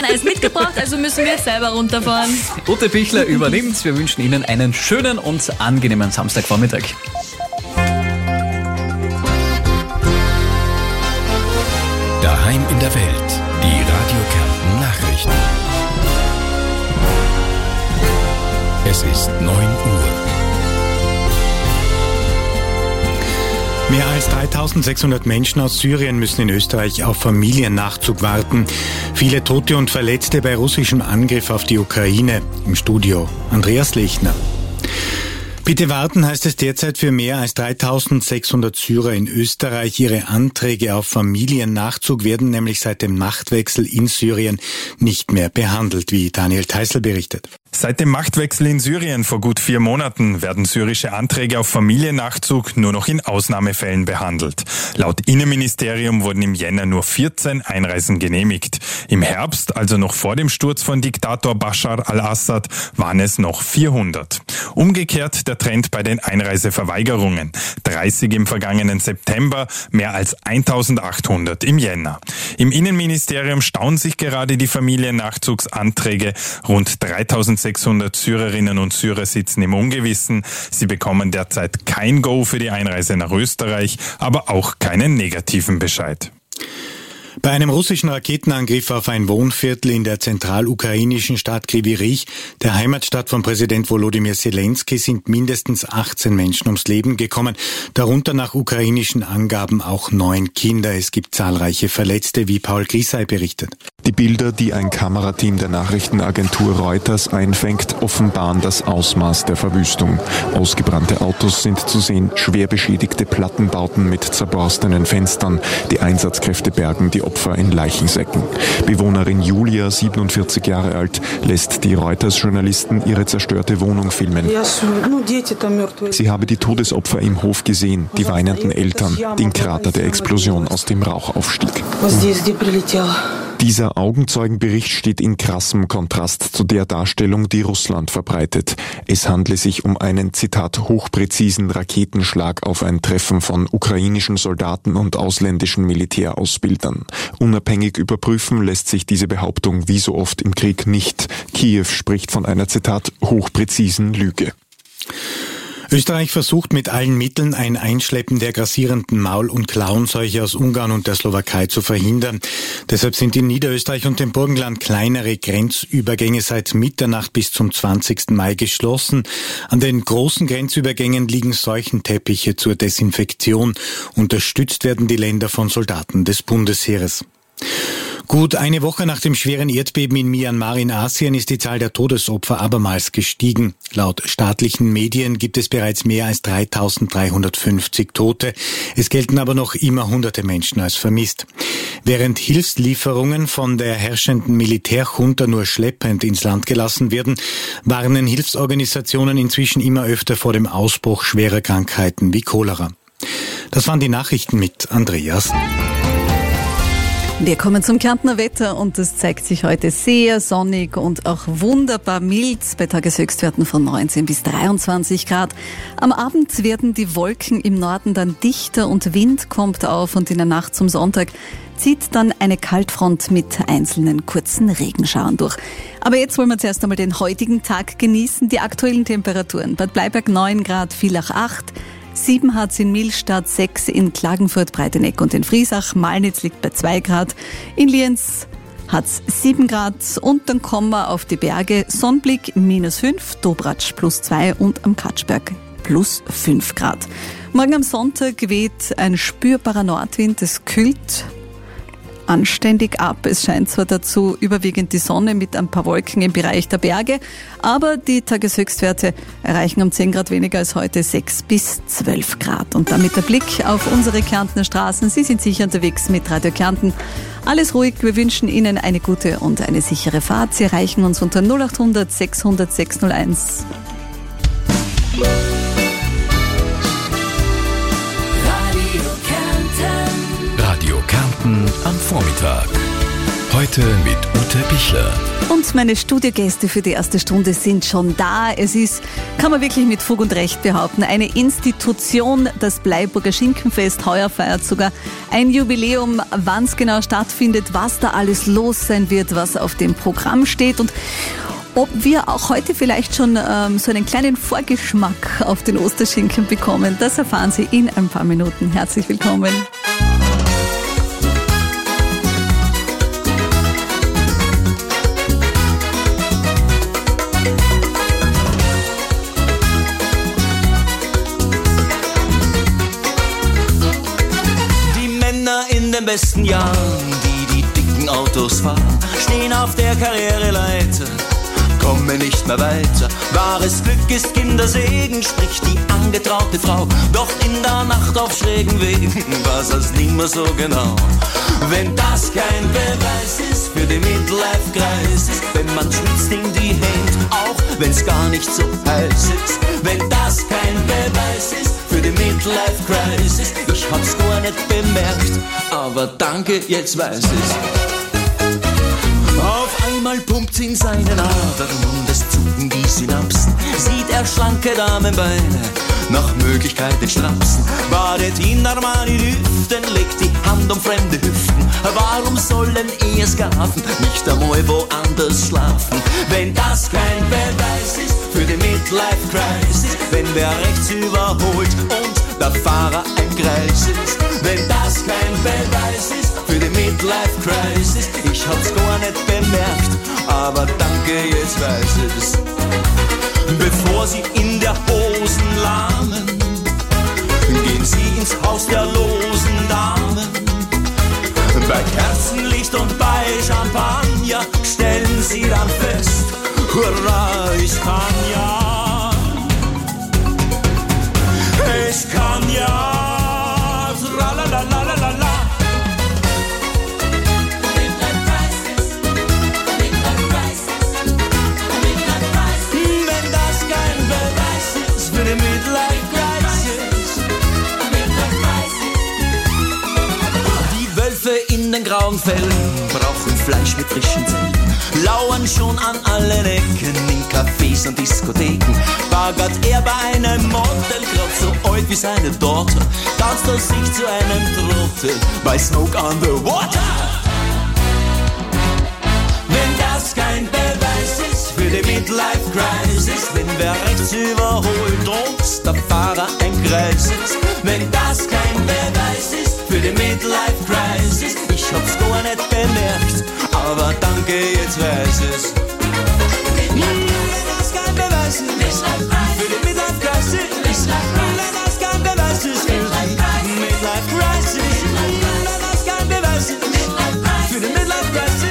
Eis mitgebracht, also müssen wir selber runterfahren. Ute Bichler übernimmt. Wir wünschen Ihnen einen schönen und angenehmen Samstagvormittag. Daheim in der Welt. Die Radio Kärnten Nachrichten. Es ist 9 Uhr. Mehr als 3600 Menschen aus Syrien müssen in Österreich auf Familiennachzug warten. Viele Tote und Verletzte bei russischem Angriff auf die Ukraine. Im Studio Andreas Lechner. Bitte warten, heißt es derzeit für mehr als 3600 Syrer in Österreich. Ihre Anträge auf Familiennachzug werden nämlich seit dem Machtwechsel in Syrien nicht mehr behandelt, wie Daniel Theißl berichtet. Seit dem Machtwechsel in Syrien vor gut 4 Monaten werden syrische Anträge auf Familiennachzug nur noch in Ausnahmefällen behandelt. Laut Innenministerium wurden im Jänner nur 14 Einreisen genehmigt. Im Herbst, also noch vor dem Sturz von Diktator Bashar al-Assad, waren es noch 400. Umgekehrt der Trend bei den Einreiseverweigerungen. 30 im vergangenen September, mehr als 1800 im Jänner. Im Innenministerium stauen sich gerade die Familiennachzugsanträge. Rund 3600 Syrerinnen und Syrer sitzen im Ungewissen. Sie bekommen derzeit kein Go für die Einreise nach Österreich, aber auch keinen negativen Bescheid. Bei einem russischen Raketenangriff auf ein Wohnviertel in der zentralukrainischen Stadt Kryvyi Rih, der Heimatstadt von Präsident Volodymyr Zelensky, sind mindestens 18 Menschen ums Leben gekommen, darunter nach ukrainischen Angaben auch 9 Kinder. Es gibt zahlreiche Verletzte, wie Paul Grisay berichtet. Die Bilder, die ein Kamerateam der Nachrichtenagentur Reuters einfängt, offenbaren das Ausmaß der Verwüstung. Ausgebrannte Autos sind zu sehen, schwer beschädigte Plattenbauten mit zerborstenen Fenstern. Die Einsatzkräfte bergen die Opfer in Leichensäcken. Bewohnerin Julia, 47 Jahre alt, lässt die Reuters-Journalisten ihre zerstörte Wohnung filmen. Sie habe die Todesopfer im Hof gesehen, die weinenden Eltern, den Krater der Explosion, aus dem Rauch aufstieg. Dieser Augenzeugenbericht steht in krassem Kontrast zu der Darstellung, die Russland verbreitet. Es handle sich um einen, Zitat, hochpräzisen Raketenschlag auf ein Treffen von ukrainischen Soldaten und ausländischen Militärausbildern. Unabhängig überprüfen lässt sich diese Behauptung wie so oft im Krieg nicht. Kiew spricht von einer, Zitat, hochpräzisen Lüge. Österreich versucht mit allen Mitteln, ein Einschleppen der grassierenden Maul- und Klauenseuche aus Ungarn und der Slowakei zu verhindern. Deshalb sind in Niederösterreich und dem Burgenland kleinere Grenzübergänge seit Mitternacht bis zum 20. Mai geschlossen. An den großen Grenzübergängen liegen Seuchenteppiche zur Desinfektion. Unterstützt werden die Länder von Soldaten des Bundesheeres. Gut eine Woche nach dem schweren Erdbeben in Myanmar in Asien ist die Zahl der Todesopfer abermals gestiegen. Laut staatlichen Medien gibt es bereits mehr als 3350 Tote. Es gelten aber noch immer hunderte Menschen als vermisst. Während Hilfslieferungen von der herrschenden Militärjunta nur schleppend ins Land gelassen werden, warnen Hilfsorganisationen inzwischen immer öfter vor dem Ausbruch schwerer Krankheiten wie Cholera. Das waren die Nachrichten mit Andreas. Wir kommen zum Kärntner Wetter und es zeigt sich heute sehr sonnig und auch wunderbar mild bei Tageshöchstwerten von 19 bis 23 Grad. Am Abend werden die Wolken im Norden dann dichter und Wind kommt auf und in der Nacht zum Sonntag zieht dann eine Kaltfront mit einzelnen kurzen Regenschauern durch. Aber jetzt wollen wir zuerst einmal den heutigen Tag genießen. Die aktuellen Temperaturen: Bad Bleiberg 9 Grad, Villach 8, 7 hat's in Millstatt, 6 in Klagenfurt, Breiteneck und in Friesach, Malnitz liegt bei 2 Grad, in Lienz hat's 7 Grad und dann kommen wir auf die Berge, Sonnenblick -5, Dobratsch +2 und am Katschberg +5 Grad. Morgen am Sonntag weht ein spürbarer Nordwind, es kühlt anständig ab. Es scheint zwar dazu überwiegend die Sonne mit ein paar Wolken im Bereich der Berge, aber die Tageshöchstwerte erreichen um 10 Grad weniger als heute 6 bis 12 Grad. Und damit der Blick auf unsere Kärntner Straßen. Sie sind sicher unterwegs mit Radio Kärnten. Alles ruhig, wir wünschen Ihnen eine gute und eine sichere Fahrt. Sie erreichen uns unter 0800 600 601. Radio Kärnten am Vormittag. Heute mit Ute Bichler. Und meine Studiogäste für die erste Stunde sind schon da. Es ist, kann man wirklich mit Fug und Recht behaupten, eine Institution, das Bleiburger Schinkenfest. Heuer feiert sogar ein Jubiläum, wann es genau stattfindet, was da alles los sein wird, was auf dem Programm steht und ob wir auch heute vielleicht schon so einen kleinen Vorgeschmack auf den Osterschinken bekommen. Das erfahren Sie in ein paar Minuten. Herzlich willkommen. In den besten Jahren, die dicken Autos fahren, stehen auf der Karriereleiter, kommen nicht mehr weiter. Wahres Glück ist Kindersegen, spricht die angetraute Frau. Doch in der Nacht auf schrägen Wegen weiß es nimmer so genau. Wenn das kein Beweis ist für die Midlife-Crisis, wenn man schwitzt in die Hände, auch wenn's gar nicht so heiß ist. Wenn das kein Beweis ist für die Midlife-Crisis, ich hab's gar nicht bemerkt, aber danke, jetzt weiß ich's. Auf einmal pumpt's in seinen Adern und es zucken die Synapsen. Sieht er schlanke Damenbeine, nach Möglichkeit den Strapsen. Badet in Armani-Düften, legt die Hand um fremde Hüften. Warum sollen Eheskafen nicht einmal woanders schlafen? Wenn das kein Beweis ist für die Midlife-Crisis, wenn wer rechts überholt und der Fahrer ein Greis ist. Wenn das kein Beweis ist für die Midlife-Crisis, ich hab's gar nicht bemerkt, aber danke, jetzt weiß es. Bevor sie in der Hosen lahmen, gehen sie ins Haus der losen Damen. Bei Kerzenlicht und bei Champagner stellen sie dann fest, hurra, ich kann ja, ich kann ja, tralalalala. Wenn das kein Beweis ist für die Midlife-Crisis, die Wölfe in den grauen Fällen brauchen Fleisch mit frischen Zellen, lauern schon an allen Ecken in Cafés und Diskotheken. Bagert er bei einem Model, grad so alt wie seine Tochter, tanzt er sich zu einem Trottel bei Smoke on the Water. Wenn das kein Beweis ist für die Midlife-Crisis, wenn wer rechts überholt und der Fahrer ein Kreis ist. Wenn das kein Beweis ist für die Midlife-Crisis, ich hab's gar nicht bemerkt, aber danke, jetzt weiß es. Wenn das kein Beweis ist für die Midlife-Crisis, wenn das kein Beweis ist für die Midlife-Crisis, wenn das kein Beweis ist für die Midlife-Crisis,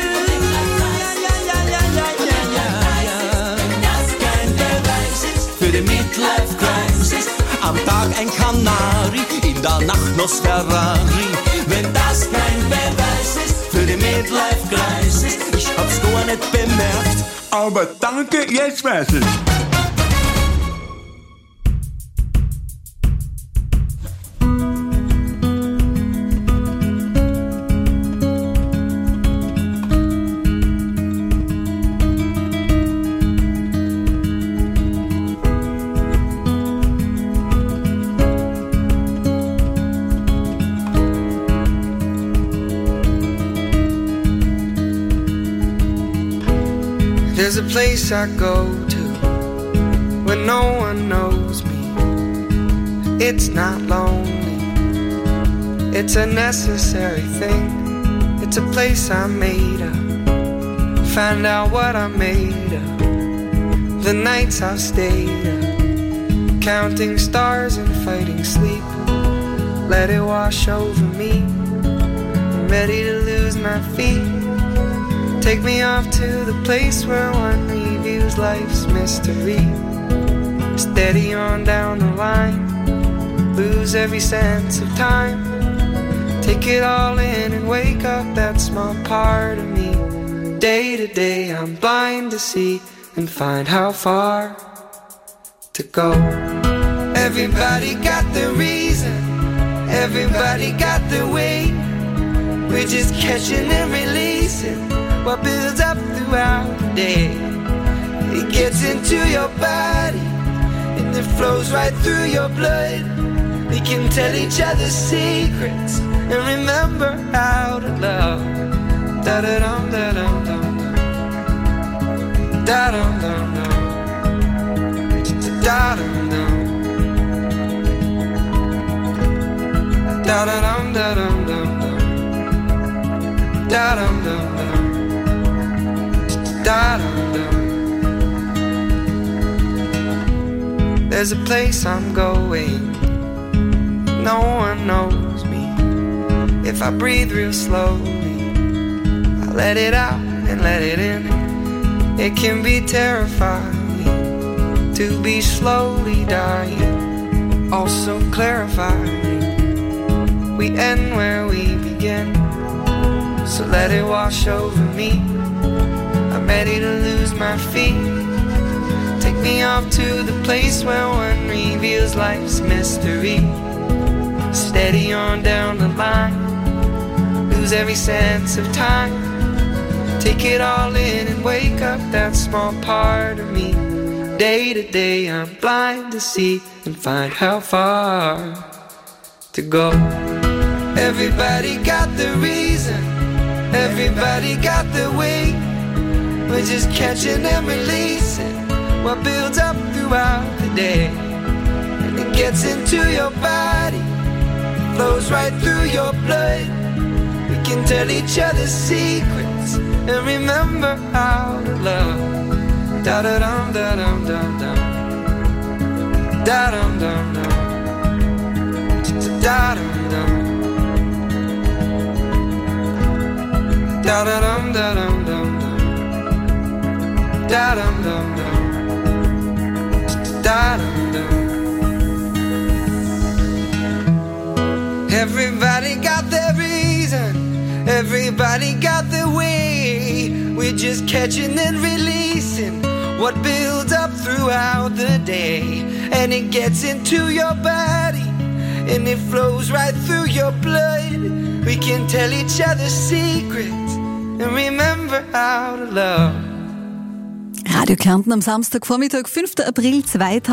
für die Midlife-Crisis, am Tag ein Kanari, in der Nacht los Ferrari. Wenn das kein Beweis ist für die Midlife-Crisis, ich hab's gar nicht bemerkt, aber danke, jetzt weiß ich. There's a place I go to when no one knows me. It's not lonely, it's a necessary thing. It's a place I made up, find out what I'm made of. The nights I've stayed up, counting stars and fighting sleep. Let it wash over me, I'm ready to lose my feet. Take me off to the place where one reviews life's mystery. Steady on down the line, lose every sense of time. Take it all in and wake up that small part of me. Day to day I'm blind to see and find how far to go. Everybody got their reason, everybody got their way. We're just catching and releasing what builds up throughout the day. It gets into your body and it flows right through your blood. We can tell each other secrets and remember how to love. Da-da-dum, da-dum, dum, dum. Da-dum, dum, dum. Da-dum, dum. Da-da-dum, da-dum, dum, dum. Da-dum, dum, dum. Da-dum, dum. There's a place I'm going. No one knows me. If I breathe real slowly, I let it out and let it in. It can be terrifying to be slowly dying, also clarifying. We end where we begin, so let it wash over me. I'm ready to lose my feet. Take me off to the place where one reveals life's mystery. Steady on down the line, lose every sense of time. Take it all in and wake up that small part of me. Day to day I'm blind to see and find how far to go. Everybody got the reason, everybody got the way. We're just catching and releasing what builds up throughout the day. And it gets into your body, flows right through your blood. We can tell each other secrets and remember how to love. Da-da-dum, da-dum, dum, dum. Da-dum, dum, dum. Da-dum, dum. Da-da-dum, da-dum, dum, dum. Da-dum, dum, dum. Da-dum, dum. Everybody got their reason, everybody got their way. We're just catching and releasing what builds up throughout the day. And it gets into your body and it flows right through your blood. We can tell each other secrets and remember how to love. Radio Kärnten am Samstagvormittag, 5. April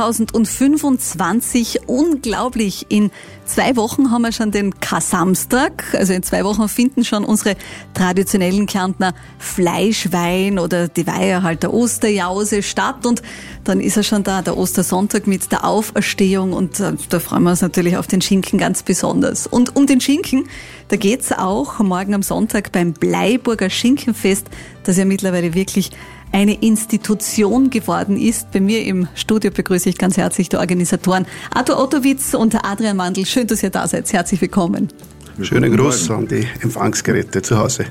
2025. Unglaublich. In 2 Wochen haben wir schon den Kar-Samstag. Also in 2 Wochen finden schon unsere traditionellen Kärntner Fleischwein oder die Weihe halt der Osterjause statt. Und dann ist er schon da, der Ostersonntag mit der Auferstehung. Und da freuen wir uns natürlich auf den Schinken ganz besonders. Und um den Schinken, da geht's auch morgen am Sonntag beim Bleiburger Schinkenfest, das ja mittlerweile wirklich eine Institution geworden ist. Bei mir im Studio begrüße ich ganz herzlich die Organisatoren Arthur Ottowitz und Adrian Mandl. Schön, dass ihr da seid. Herzlich willkommen. Schönen Gruß an die Empfangsgeräte zu Hause.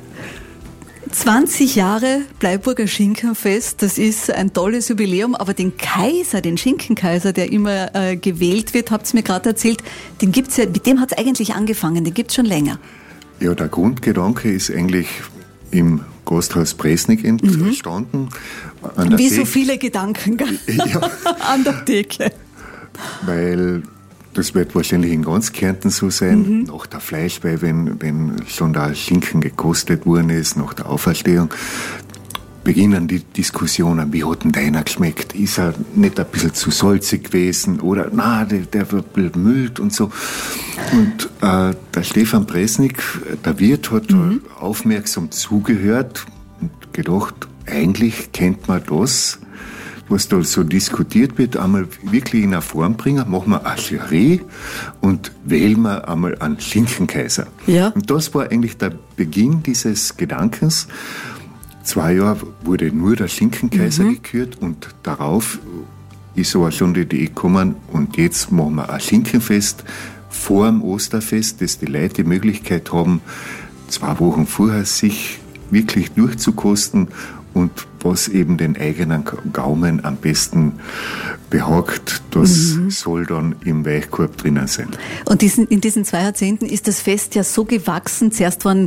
20 Jahre Bleiburger Schinkenfest, das ist ein tolles Jubiläum, aber den Kaiser, den Schinkenkaiser, der immer gewählt wird, habt ihr mir gerade erzählt, den gibt's ja, mit dem hat es eigentlich angefangen, den gibt's schon länger. Ja, der Grundgedanke ist eigentlich im Gasthaus Presnik entstanden. Wie so viele Gedanken ja, an der Theke. Weil das wird wahrscheinlich in ganz Kärnten so sein, nach der Fleischweih, wenn schon der Schinken gekostet worden ist, nach der Auferstehung, beginnen die Diskussionen, wie hat denn deiner geschmeckt? Ist er nicht ein bisschen zu salzig gewesen? Oder, na, der wird bemüllt und so. Und der Stefan Presnik, der Wirt, hat aufmerksam zugehört und gedacht, eigentlich kennt man das, was da so diskutiert wird, einmal wirklich in eine Form bringen, machen wir eine Jury und wählen wir einmal einen Schinkenkaiser. Ja. Und das war eigentlich der Beginn dieses Gedankens. 2 Jahre wurde nur der Schinkenkaiser gekürt und darauf ist aber schon die Idee gekommen, und jetzt machen wir ein Schinkenfest vor dem Osterfest, dass die Leute die Möglichkeit haben, 2 Wochen vorher sich wirklich durchzukosten und was eben den eigenen Gaumen am besten behagt, das soll dann im Weichkorb drinnen sein. Und in diesen 2 Jahrzehnten ist das Fest ja so gewachsen. Zuerst waren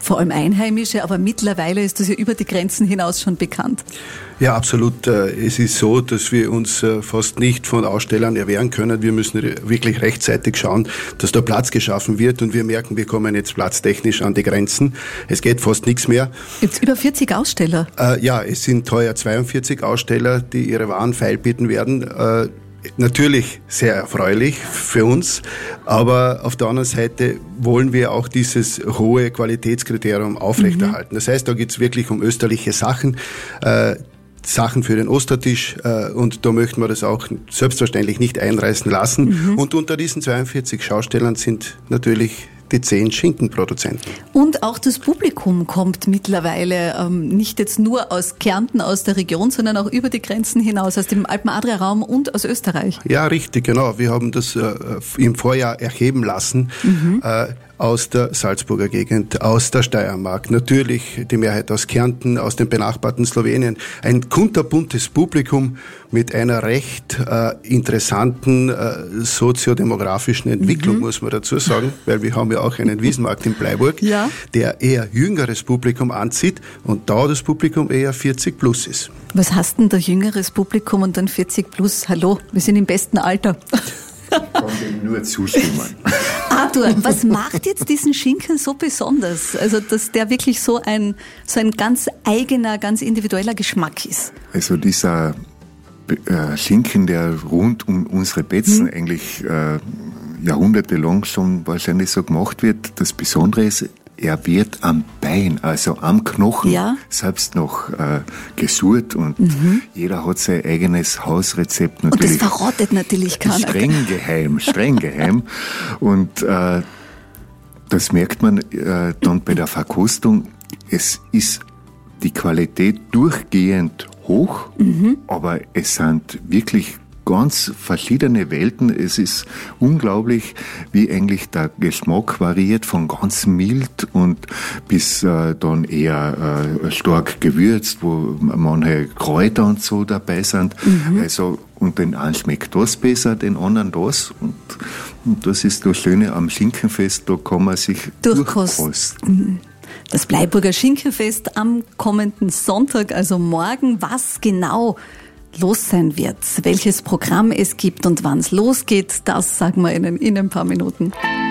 vor allem Einheimische, aber mittlerweile ist das ja über die Grenzen hinaus schon bekannt. Ja, absolut. Es ist so, dass wir uns fast nicht von Ausstellern erwehren können. Wir müssen wirklich rechtzeitig schauen, dass da Platz geschaffen wird, und wir merken, wir kommen jetzt platztechnisch an die Grenzen. Es geht fast nichts mehr. Gibt's über 40 Aussteller? Ja, es sind heuer 42 Aussteller, die ihre Waren feilbieten werden. Natürlich sehr erfreulich für uns, aber auf der anderen Seite wollen wir auch dieses hohe Qualitätskriterium aufrechterhalten. Das heißt, da geht es wirklich um österliche Sachen, Sachen für den Ostertisch, und da möchten wir das auch selbstverständlich nicht einreißen lassen. Und unter diesen 42 Schaustellern sind natürlich die 10 Schinkenproduzenten. Und auch das Publikum kommt mittlerweile nicht jetzt nur aus Kärnten, aus der Region, sondern auch über die Grenzen hinaus, aus dem Alpen-Adria-Raum und aus Österreich. Ja, richtig, genau. Wir haben das im Vorjahr erheben lassen. Aus der Salzburger Gegend, aus der Steiermark, natürlich die Mehrheit aus Kärnten, aus dem benachbarten Slowenien. Ein kunterbuntes Publikum mit einer recht interessanten soziodemografischen Entwicklung, muss man dazu sagen, weil wir haben ja auch einen Wiesenmarkt in Bleiburg, der eher jüngeres Publikum anzieht und da das Publikum eher 40 plus ist. Was heißt denn da jüngeres Publikum und dann 40 plus? Hallo, wir sind im besten Alter. Ich kann dem nur zustimmen. Arthur, was macht jetzt diesen Schinken so besonders? Also, dass der wirklich so ein ganz eigener, ganz individueller Geschmack ist. Also dieser Schinken, der rund um unsere Betzen eigentlich jahrhundertelang schon wahrscheinlich so gemacht wird, das Besondere ist, er wird am Bein, also am Knochen, selbst noch gesurrt, und jeder hat sein eigenes Hausrezept natürlich. Und das verrottet natürlich keiner. Streng geheim. Und das merkt man dann bei der Verkostung. Es ist die Qualität durchgehend hoch, aber es sind wirklich ganz verschiedene Welten. Es ist unglaublich, wie eigentlich der Geschmack variiert, von ganz mild und bis dann eher stark gewürzt, wo manche Kräuter und so dabei sind. Also, und den einen schmeckt das besser, den anderen das. Und das ist das Schöne am Schinkenfest, da kann man sich durchkosten. Das Bleiburger Schinkenfest am kommenden Sonntag, also morgen. Was genau los sein wird, welches Programm es gibt und wann es losgeht, das sagen wir Ihnen in ein paar Minuten.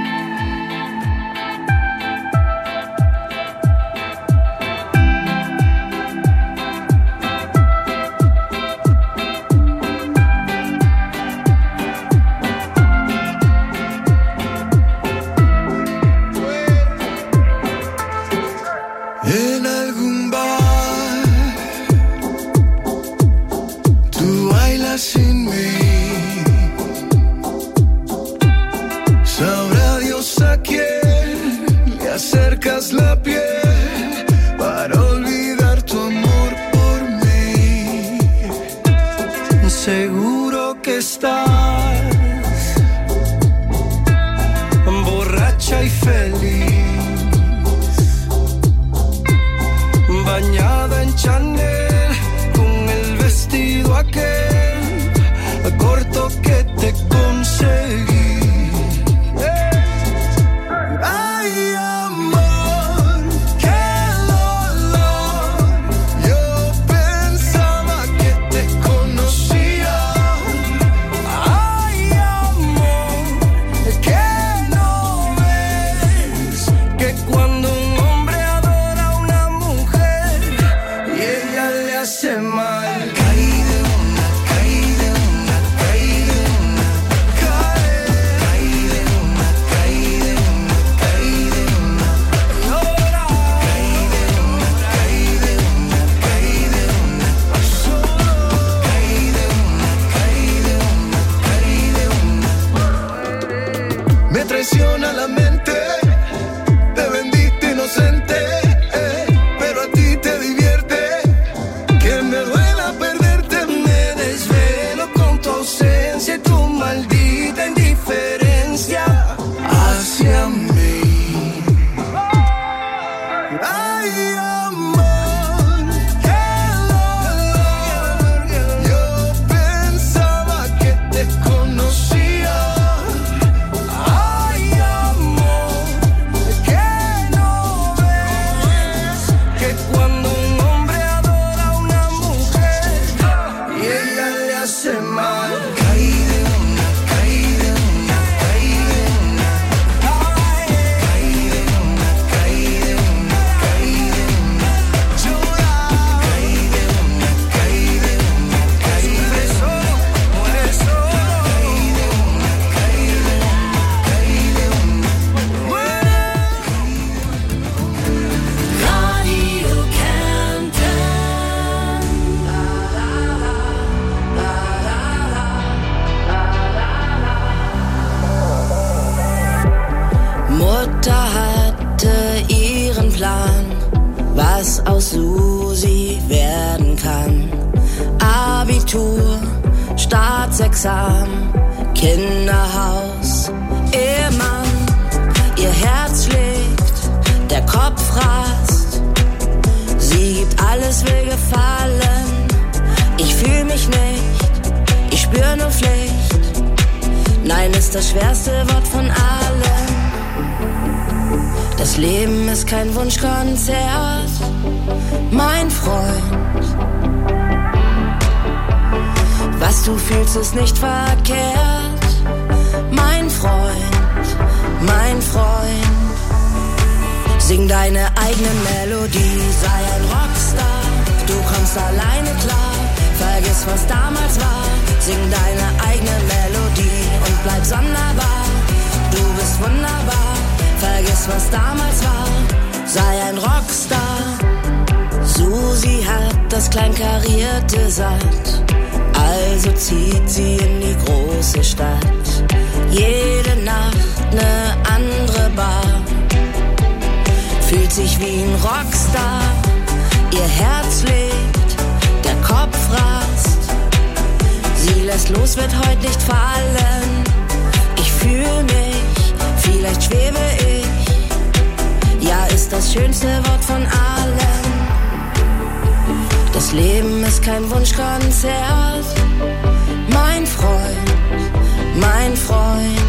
En algún bar tú bailas sin mí, sabrá Dios a quién le acercas la piel para olvidar tu amor por mí. Seguro que estás borracha y feliz, bañada en Chanel, con el vestido aquel corto que te conseguí. Ay, amor, qué dolor. Yo pensaba que te conocía. Ay, amor, que no ves que cuando un hombre adora a una mujer y ella le hace mal, caí de una, caí de una, caí de una, caí de una, caí de una, caí de una, llora, caí de una, caí de una, caí de una, solo, caí de una, caí de una, caí de una. Me traiciona la mente, te vendiste inocente, pero a ti te divierte que me duela perderte was aus Susi werden kann. Abitur, Staatsexamen, Kinderhaus, Ehemann, ihr Herz schlägt, der Kopf rast. Sie gibt alles, will gefallen. Ich fühl mich nicht, ich spür nur Pflicht. Nein ist das schwerste Wort von allen. Das Leben ist kein Wunschkonzert, mein Freund. Was du fühlst, ist nicht verkehrt, mein Freund, mein Freund. Sing deine eigene Melodie, sei ein Rockstar, du kommst alleine klar. Vergiss, was damals war, sing deine eigene Melodie und bleib sonderbar. Du bist wunderbar, vergiss, was damals war, sei ein Rockstar. Susi hat das Kleinkarierte satt, also zieht sie in die große Stadt. Jede Nacht ne andere Bar, fühlt sich wie ein Rockstar. Ihr Herz schlägt, der Kopf rast. Sie lässt los, wird heute nicht fallen. Ich fühl mich, vielleicht schwebe ich. Ja, ist das schönste Wort von allen. Das Leben ist kein Wunschkonzert, mein Freund, mein Freund.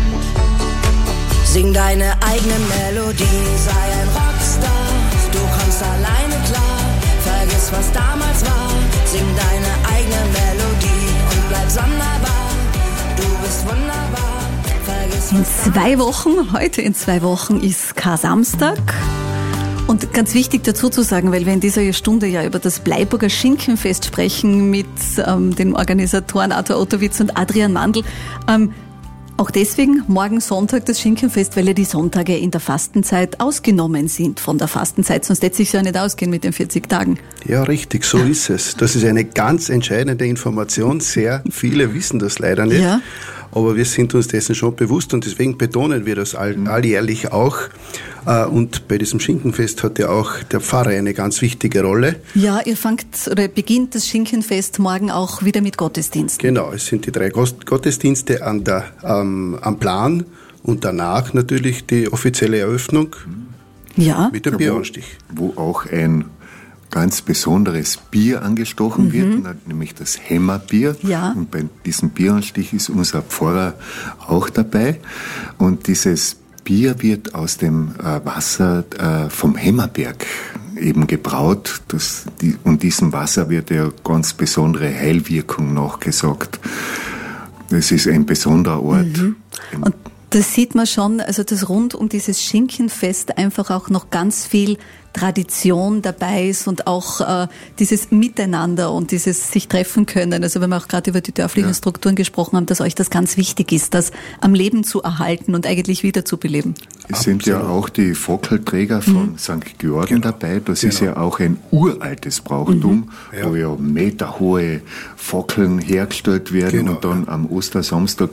Sing deine eigene Melodie, sei ein Rockstar, du kommst alleine klar. Vergiss, was damals war, sing deine eigene Melodie und bleib sonderbar. Du bist wunderbar, vergiss, was in 2 Wochen, heute in 2 Wochen ist Kar-Samstag. Und ganz wichtig dazu zu sagen, weil wir in dieser Stunde ja über das Bleiburger Schinkenfest sprechen mit den Organisatoren Arthur Ottowitz und Adrian Mandl. Auch deswegen morgen Sonntag das Schinkenfest, weil ja die Sonntage in der Fastenzeit ausgenommen sind von der Fastenzeit. Sonst hätte es sich ja nicht ausgehen mit den 40 Tagen. Ja, richtig, so ist es. Das ist eine ganz entscheidende Information. Sehr viele wissen das leider nicht. Ja. Aber wir sind uns dessen schon bewusst und deswegen betonen wir das alljährlich auch. Und bei diesem Schinkenfest hat ja auch der Pfarrer eine ganz wichtige Rolle. Ja, ihr beginnt das Schinkenfest morgen auch wieder mit Gottesdiensten. Genau, es sind die 3 Gottesdienste am Plan und danach natürlich die offizielle Eröffnung mit dem Bieranstich. Wo auch ein ganz besonderes Bier angestochen wird, nämlich das Hämmerbier. Ja. Und bei diesem Bieranstich ist unser Pfarrer auch dabei. Und dieses Bier wird aus dem Wasser vom Hämmerberg eben gebraut. Und diesem Wasser wird ja ganz besondere Heilwirkung nachgesagt. Das ist ein besonderer Ort. Und das sieht man schon, also dass rund um dieses Schinkenfest einfach auch noch ganz viel Tradition dabei ist und auch dieses Miteinander und dieses sich treffen können. Also wenn wir auch gerade über die dörflichen Strukturen gesprochen haben, dass euch das ganz wichtig ist, das am Leben zu erhalten und eigentlich wieder zu beleben. Es sind ja auch die Fackelträger von St. Georgen dabei. Das ist ja auch ein uraltes Brauchtum, wo ja meterhohe Fackeln hergestellt werden und dann am Ostersamstag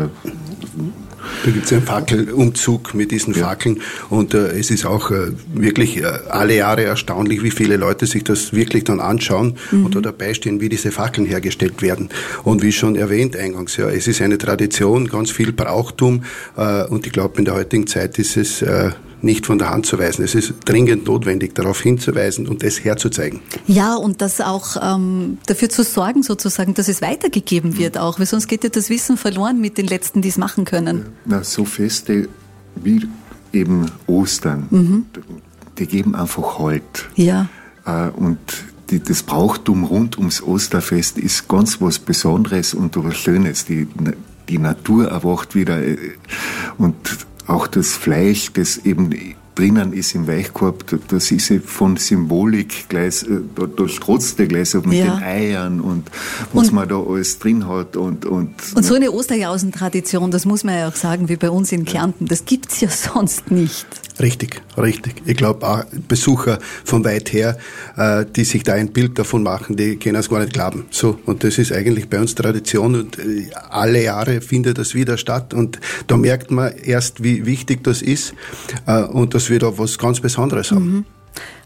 da gibt es einen Fackelumzug mit diesen Fackeln und es ist auch wirklich alle Jahre erstaunlich, wie viele Leute sich das wirklich dann anschauen und da dabei stehen, wie diese Fackeln hergestellt werden. Und wie schon erwähnt eingangs, es ist eine Tradition, ganz viel Brauchtum und ich glaube, in der heutigen Zeit ist es nicht von der Hand zu weisen. Es ist dringend notwendig, darauf hinzuweisen und es herzuzeigen. Ja, und das auch dafür zu sorgen, sozusagen, dass es weitergegeben wird auch, weil sonst geht ja das Wissen verloren mit den Letzten, die es machen können. Na, so Feste wie eben Ostern, die geben einfach Halt. Ja. Und das Brauchtum rund ums Osterfest ist ganz was Besonderes und was Schönes. Die Natur erwacht wieder und auch das Fleisch, das eben drinnen ist im Weichkorb, das ist von Symbolik gleich, da strotzt der gleich so mit den Eiern und was man da alles drin hat. Und so eine Osterjausen-Tradition, das muss man ja auch sagen, wie bei uns in Kärnten, das gibt's ja sonst nicht. Richtig. Ich glaube auch Besucher von weit her, die sich da ein Bild davon machen, die können es gar nicht glauben. So, und das ist eigentlich bei uns Tradition und alle Jahre findet das wieder statt und da merkt man erst, wie wichtig das ist und dass wir da was ganz Besonderes haben.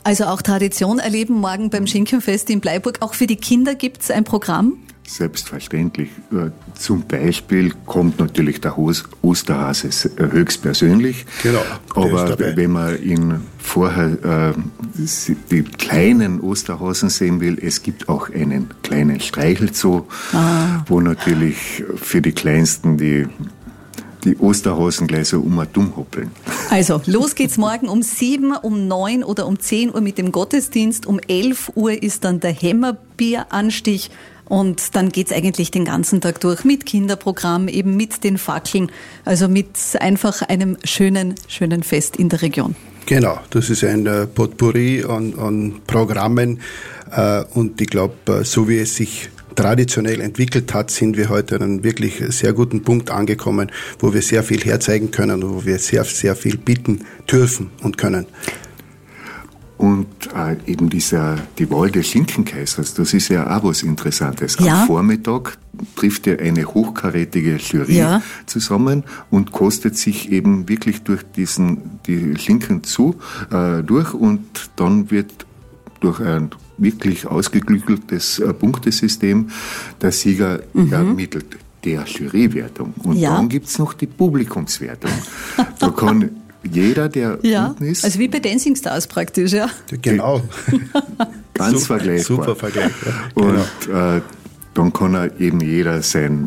Also auch Tradition erleben morgen beim Schinkenfest in Bleiburg. Auch für die Kinder gibt es ein Programm? Selbstverständlich. Zum Beispiel kommt natürlich der Osterhase höchstpersönlich. Genau. Aber wenn man ihn vorher die kleinen Osterhasen sehen will, es gibt auch einen kleinen Streichelzoo, wo natürlich für die Kleinsten die Osterhasen gleich so dumm hoppeln. Also, los geht's morgen um 7, um 9 oder um 10 Uhr mit dem Gottesdienst. Um 11 Uhr ist dann der Hämmerbieranstich. Und dann geht's eigentlich den ganzen Tag durch mit Kinderprogramm, eben mit den Fackeln. Also mit einfach einem schönen Fest in der Region. Genau, das ist ein Potpourri an Programmen. Und ich glaube, so wie es sich traditionell entwickelt hat, sind wir heute an einem wirklich sehr guten Punkt angekommen, wo wir sehr viel herzeigen können und wo wir sehr, sehr viel bieten dürfen und können. Und eben die Wahl des Schinkenkaisers, das ist ja auch was Interessantes. Ja. Am Vormittag trifft ja eine hochkarätige Jury zusammen und kostet sich eben wirklich durch die Schinken durch und dann wird durch ein wirklich ausgeklügeltes Punktesystem der Sieger ermittelt. Der Jurywertung. Und dann gibt's noch die Publikumswertung. Da kann jeder, der unten ist. Also wie bei Dancing Stars praktisch, ja. Genau. Ganz vergleichbar. Super Vergleich. Ja. Und dann kann eben jeder sein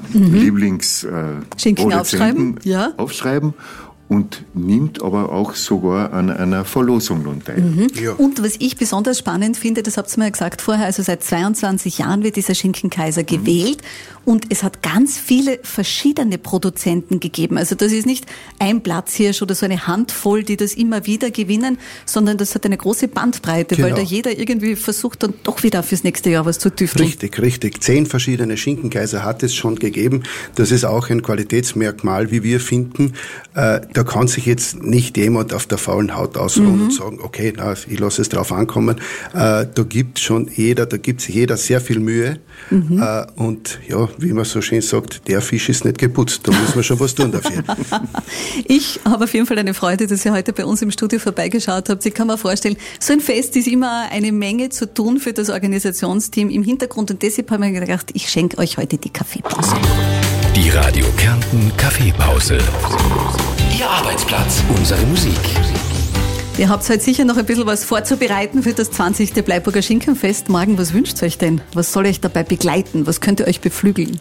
Schinken aufschreiben und nimmt aber auch sogar an einer Verlosung nun teil. Ja. Und was ich besonders spannend finde, das habt ihr mir ja gesagt vorher, also seit 22 Jahren wird dieser Schinkenkaiser gewählt und es hat ganz viele verschiedene Produzenten gegeben. Also das ist nicht ein Platzhirsch oder so eine Handvoll, die das immer wieder gewinnen, sondern das hat eine große Bandbreite, weil da jeder irgendwie versucht dann doch wieder fürs nächste Jahr was zu tüfteln. Richtig. 10 verschiedene Schinkenkaiser hat es schon gegeben. Das ist auch ein Qualitätsmerkmal, wie wir finden. Da kann sich jetzt nicht jemand auf der faulen Haut ausruhen und sagen, okay, ich lasse es drauf ankommen. Da gibt sich jeder sehr viel Mühe. Und ja, wie man so schön sagt, der Fisch ist nicht geputzt. Da muss man schon was tun dafür. Ich habe auf jeden Fall eine Freude, dass ihr heute bei uns im Studio vorbeigeschaut habt. Ich kann mir vorstellen, so ein Fest ist immer eine Menge zu tun für das Organisationsteam im Hintergrund. Und deshalb habe ich mir gedacht, ich schenke euch heute die Kaffeepause. Die Radio Kärnten Kaffeepause. Ihr Arbeitsplatz, unsere Musik. Ihr habt heute sicher noch ein bisschen was vorzubereiten für das 20. Bleiburger Schinkenfest morgen. Was wünscht ihr euch denn? Was soll euch dabei begleiten? Was könnt ihr euch beflügeln?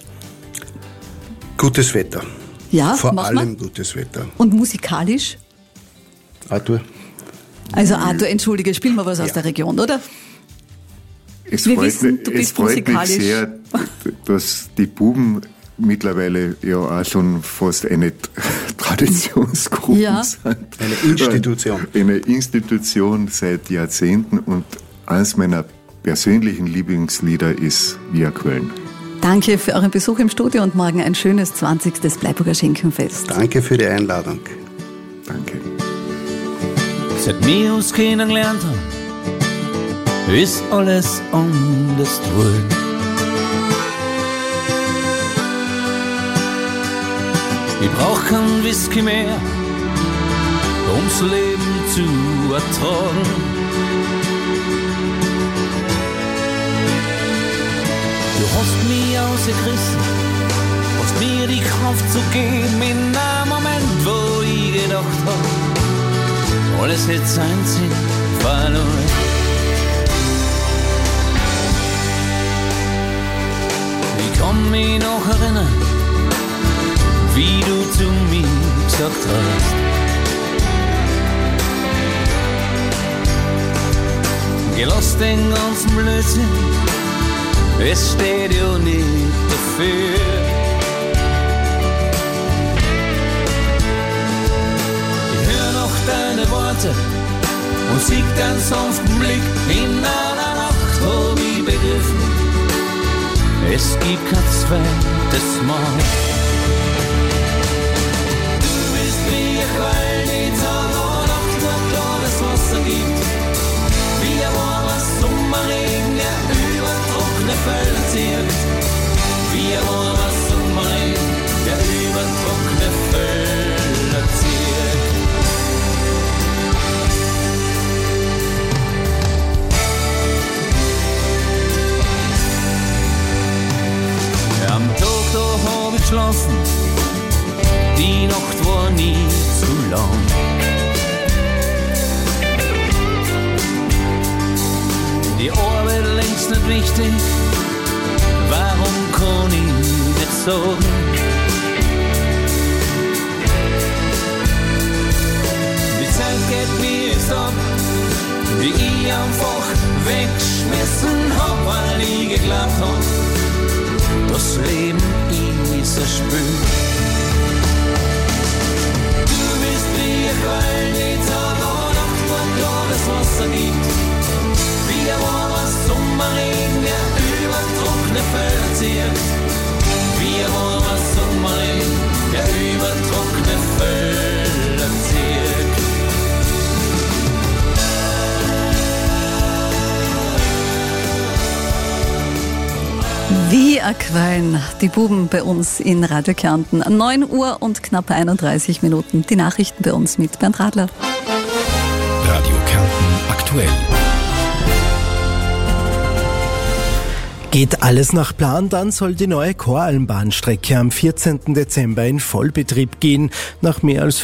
Gutes Wetter. Ja, vor allem gutes Wetter. Und musikalisch? Arthur? Also Arthur, entschuldige, spielen wir was aus der Region, oder? Es freut mich sehr, dass die Buben mittlerweile ja auch schon fast eine Traditionsgruppe sind. Eine Institution. Eine Institution seit Jahrzehnten und eines meiner persönlichen Lieblingslieder ist Via Köln. Danke für euren Besuch im Studio und morgen ein schönes 20. Bleiburger Schinkenfest. Danke für die Einladung. Danke. Seit wir uns kennengelernt haben, ist alles anders geworden. Ich brauch kein Whisky mehr, um's Leben zu ertragen. Du hast mich ausgerissen, hast mir die Kraft zu geben in einem Moment, wo ich gedacht hab, alles hätte seinen Sinn verloren. Ich kann mich noch erinnern, wie du zu mir gesagt hast. Gelass den ganzen Blödsinn, es steht ja nicht dafür. Ich hör noch deine Worte und sieh deinen sanften Blick in einer Nacht, hab ich begriffen, es gibt kein zweites Mal. Weil die Tag und Nacht nur klares Wasser gibt, wie ein warmer Sommerregen, der über trockene Felder zieht, wie ein warmer Sommerregen, der über trockene Felder zieht. wissen, die Nacht war nie zu lang. Die Arbeit längst nicht wichtig, warum kann ich nicht sagen? Die Zeit geht mir jetzt ab, die ich einfach weggeschmissen hab, weil ich geglaubt hab, das Leben ist ein Spiel. Du bist wie ein Quell, die Tag und Nacht, wo klares Wasser gibt. Wie ein warmer Sommerregen, der über trockene Felder zieht. Wie ein warmer Sommerregen, der über trockene Felder zieht. Wie ein Quallen, die Buben bei uns in Radio Kärnten. 9 Uhr und knapp 31 Minuten. Die Nachrichten bei uns mit Bernd Radler. Radio Kärnten aktuell. Geht alles nach Plan, dann soll die neue Koralmbahn-Strecke am 14. Dezember in Vollbetrieb gehen. Nach mehr als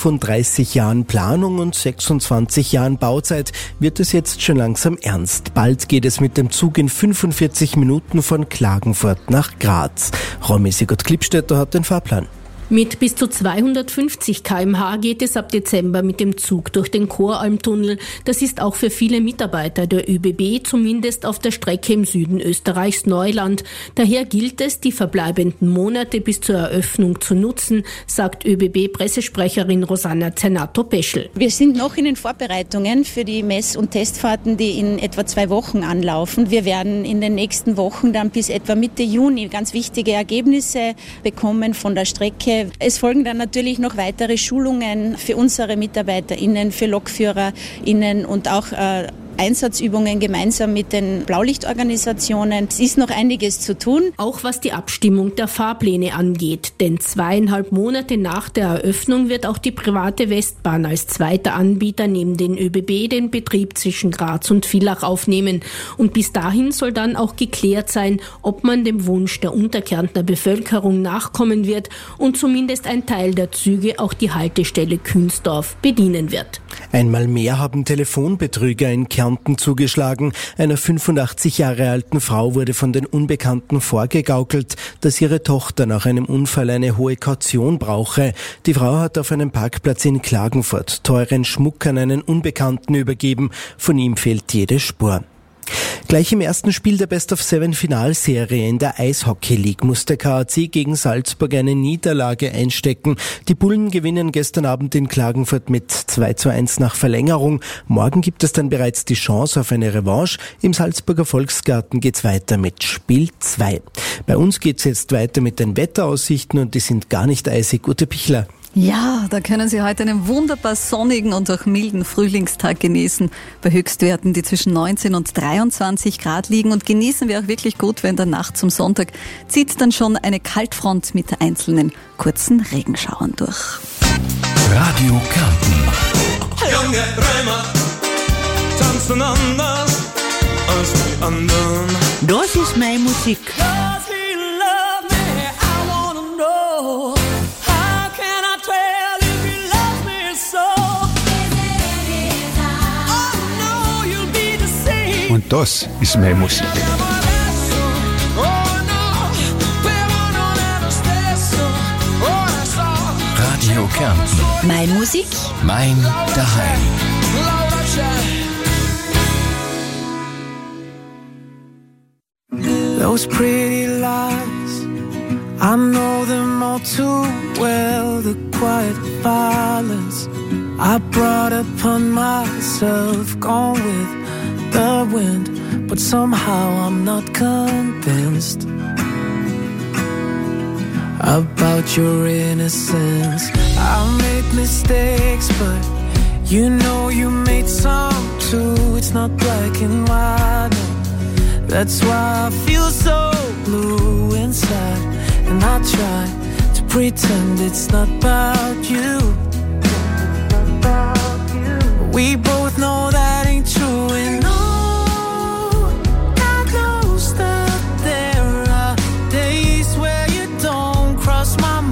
35 Jahren Planung und 26 Jahren Bauzeit wird es jetzt schon langsam ernst. Bald geht es mit dem Zug in 45 Minuten von Klagenfurt nach Graz. Romy Sigurd-Klippstädter hat den Fahrplan. Mit bis zu 250 km/h geht es ab Dezember mit dem Zug durch den Koralmtunnel. Das ist auch für viele Mitarbeiter der ÖBB zumindest auf der Strecke im Süden Österreichs Neuland. Daher gilt es, die verbleibenden Monate bis zur Eröffnung zu nutzen, sagt ÖBB-Pressesprecherin Rosanna Zernato-Peschel. Wir sind noch in den Vorbereitungen für die Mess- und Testfahrten, die in etwa 2 Wochen anlaufen. Wir werden in den nächsten Wochen dann bis etwa Mitte Juni ganz wichtige Ergebnisse bekommen von der Strecke. Es folgen dann natürlich noch weitere Schulungen für unsere MitarbeiterInnen, für LokführerInnen und auch Einsatzübungen gemeinsam mit den Blaulichtorganisationen. Es ist noch einiges zu tun. Auch was die Abstimmung der Fahrpläne angeht. Denn 2,5 Monate nach der Eröffnung wird auch die private Westbahn als zweiter Anbieter neben den ÖBB den Betrieb zwischen Graz und Villach aufnehmen. Und bis dahin soll dann auch geklärt sein, ob man dem Wunsch der Unterkärntner Bevölkerung nachkommen wird und zumindest ein Teil der Züge auch die Haltestelle Künzdorf bedienen wird. Einmal mehr haben Telefonbetrüger in Kärnten zugeschlagen. Einer 85 Jahre alten Frau wurde von den Unbekannten vorgegaukelt, dass ihre Tochter nach einem Unfall eine hohe Kaution brauche. Die Frau hat auf einem Parkplatz in Klagenfurt teuren Schmuck an einen Unbekannten übergeben. Von ihm fehlt jede Spur. Gleich im ersten Spiel der Best-of-7-Finalserie in der Eishockey League muss der KAC gegen Salzburg eine Niederlage einstecken. Die Bullen gewinnen gestern Abend in Klagenfurt mit 2:1 nach Verlängerung. Morgen gibt es dann bereits die Chance auf eine Revanche. Im Salzburger Volksgarten geht's weiter mit Spiel 2. Bei uns geht's jetzt weiter mit den Wetteraussichten und die sind gar nicht eisig. Ute Pichler. Ja, da können Sie heute einen wunderbar sonnigen und auch milden Frühlingstag genießen. Bei Höchstwerten, die zwischen 19 und 23 Grad liegen. Und genießen wir auch wirklich gut, wenn der Nacht zum Sonntag zieht dann schon eine Kaltfront mit einzelnen kurzen Regenschauern durch. Radio Kärnten. Junge Römer tanzen anders als die anderen. Das ist meine Musik. Und das ist meine Musik. Radio Kärnten. Meine Musik. Mein Daheim. Those pretty lies, I know them all too well. The quiet violence I brought upon myself, gone with the wind, but somehow I'm not convinced about your innocence. I made mistakes, but you know you made some too. It's not black and white, no. That's why I feel so blue inside, and I try to pretend it's not about you. We both know that ain't true, and God knows that there are days where you don't cross my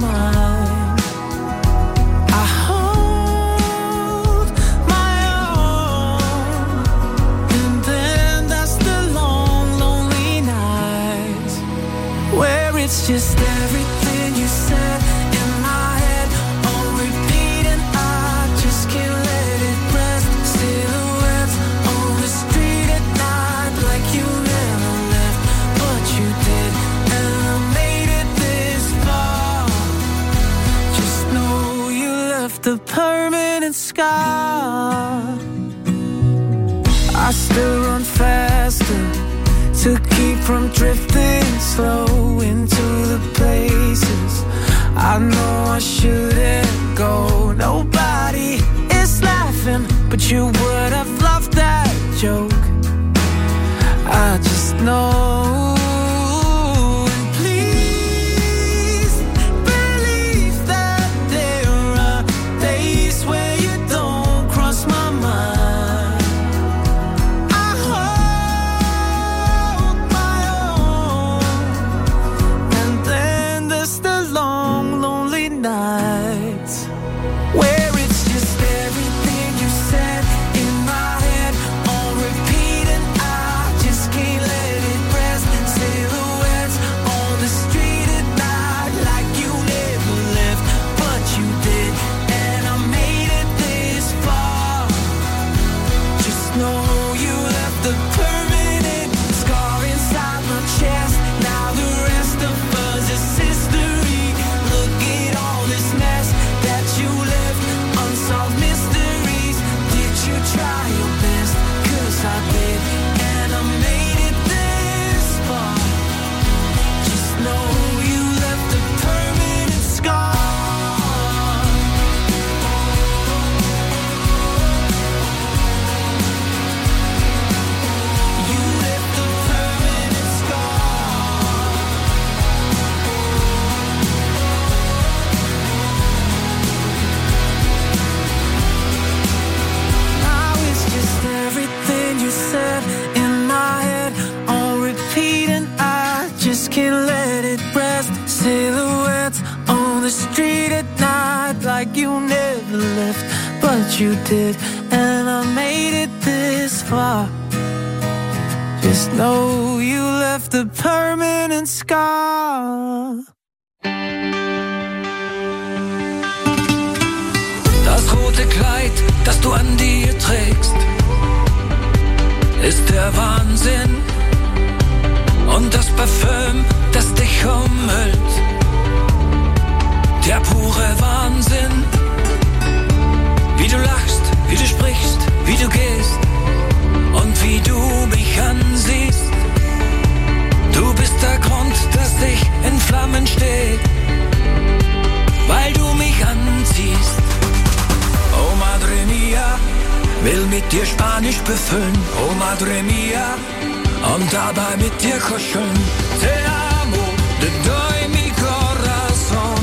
it's just everything you said in my head on repeat, and I just can't let it rest. Silhouettes on the street at night, like you never left, but you did, and I made it this far. Just know you left a permanent scar. I still run faster to keep from drifting slow into the places I know I shouldn't go. Nobody is laughing, but you would have loved that joke. I just know. And please believe that there are days where you don't cross my mind. I hold my own, and then there's the long, lonely nights where it's just everything you said in my head on repeat, and I just can't let it rest. Silhouettes on the street at night, like you never left, but you did, and I made it this far. Just know you left a permanent scar inside my chest. Now the rest of us is history. Look at all this mess that you left, unsolved mysteries. Did you try your best? 'Cause I did, and I made it this far. Just know you left a permanent scar. You left a permanent scar. Now it's just everything you said in my head on repeat, and I just can't let it rest. Silhouettes on the street at night, like you never left, but you did, and I made it this far. Just know you left a permanent scar. Das rote Kleid, das du an dir trägst, ist der Wahnsinn. Und das Parfüm, das dich umhüllt, der pure Wahnsinn. Wie du lachst, wie du sprichst, wie du gehst und wie du mich ansiehst. Du bist der Grund, dass ich in Flammen stehe, weil du mich anziehst. Oh Madre Mia, will mit dir Spanisch befüllen. Oh Madre Mia, und dabei mit dir kuscheln. Te amo, te doy mi corazón.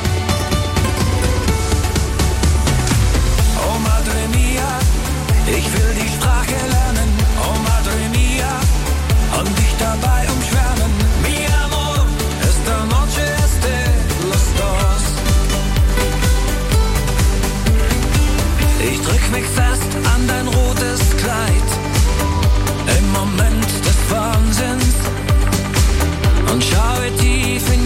Oh Madre Mia, ich will die Sprache lernen. Oh Madre Mia, und dich dabei umschwärmen. Mi amor, esta noche es de los dos. Ich drück mich fest an dein rotes Kleid im Moment des Wahnsinns und schaue tief in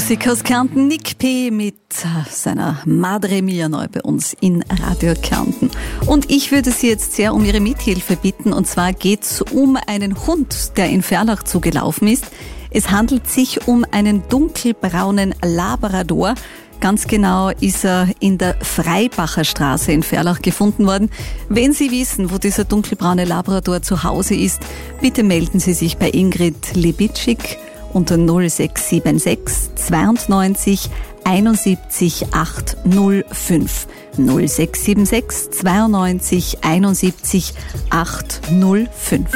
Musik aus Kärnten, Nick P. mit seiner Madre Mia neu bei uns in Radio Kärnten. Und ich würde Sie jetzt sehr um Ihre Mithilfe bitten, und zwar geht's um einen Hund, der in Ferlach zugelaufen ist. Es handelt sich um einen dunkelbraunen Labrador. Ganz genau ist er in der Freibacher Straße in Ferlach gefunden worden. Wenn Sie wissen, wo dieser dunkelbraune Labrador zu Hause ist, bitte melden Sie sich bei Ingrid Lebitschik unter 0676 92 71 805. 0676 92 71 805.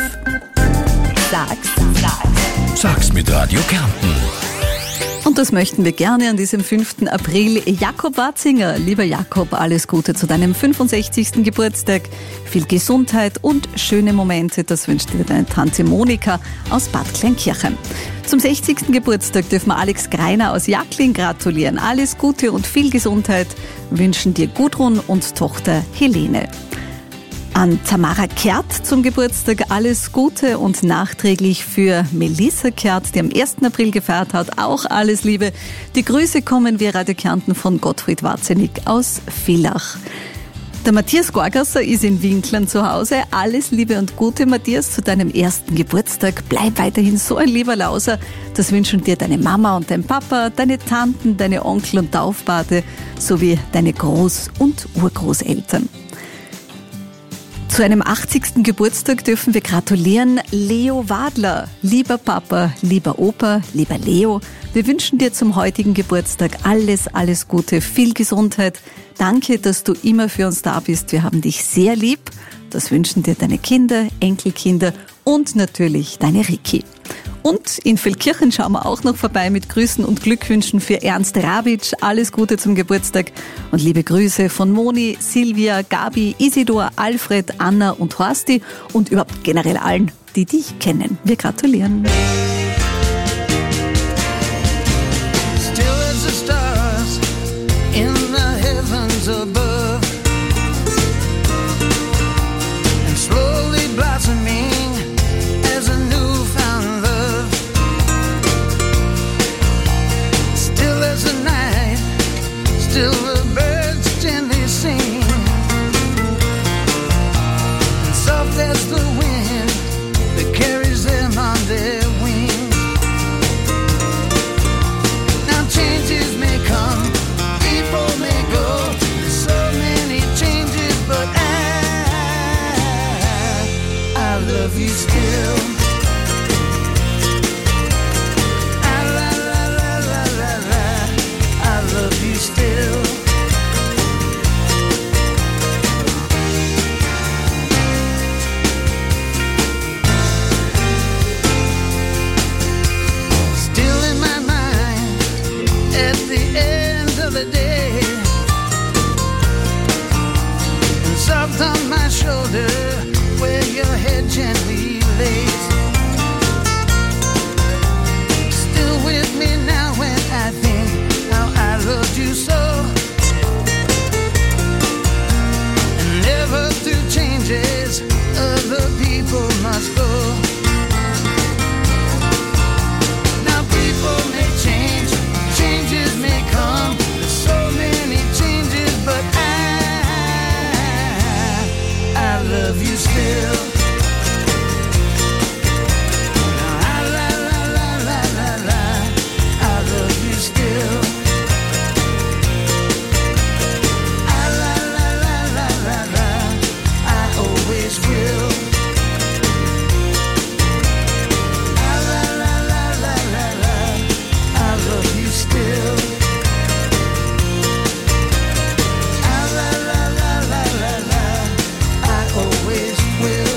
Sag's mit Radio Kärnten. Und das möchten wir gerne an diesem 5. April. Jakob Watzinger, lieber Jakob, alles Gute zu deinem 65. Geburtstag. Viel Gesundheit und schöne Momente, das wünscht dir deine Tante Monika aus Bad Kleinkirchen. Zum 60. Geburtstag dürfen wir Alex Greiner aus Jacklin gratulieren. Alles Gute und viel Gesundheit wünschen dir Gudrun und Tochter Helene. An Tamara Kehrt zum Geburtstag alles Gute und nachträglich für Melissa Kehrt, die am 1. April gefeiert hat, auch alles Liebe. Die Grüße kommen via Radio Kärnten von Gottfried Watzenig aus Villach. Der Matthias Gorgasser ist in Winklern zu Hause. Alles Liebe und Gute, Matthias, zu deinem 1. Geburtstag. Bleib weiterhin so ein lieber Lauser. Das wünschen dir deine Mama und dein Papa, deine Tanten, deine Onkel und Taufpate sowie deine Groß- und Urgroßeltern. Zu einem 80. Geburtstag dürfen wir gratulieren Leo Wadler. Lieber Papa, lieber Opa, lieber Leo, wir wünschen dir zum heutigen Geburtstag alles Gute, viel Gesundheit. Danke, dass du immer für uns da bist. Wir haben dich sehr lieb. Das wünschen dir deine Kinder, Enkelkinder und natürlich deine Riki. Und in Feldkirchen schauen wir auch noch vorbei mit Grüßen und Glückwünschen für Ernst Rabitsch. Alles Gute zum Geburtstag und liebe Grüße von Moni, Silvia, Gabi, Isidor, Alfred, Anna und Horsti und überhaupt generell allen, die dich kennen. Wir gratulieren. Still as the stars in the heavens above, and slowly blossoming as a newfound love. Still as the night, still the birds gently sing, and soft as the wind that carries them on their wings. Now changes may come, people may go, so many changes, but I love you still. I love you still. Still in my mind at the end of the day, and soft on my shoulder where your head gently lays. Still with me now when I think how I loved you so, and never through changes other people must go. Now people may change, changes may come, there's so many changes, but I love you still. Will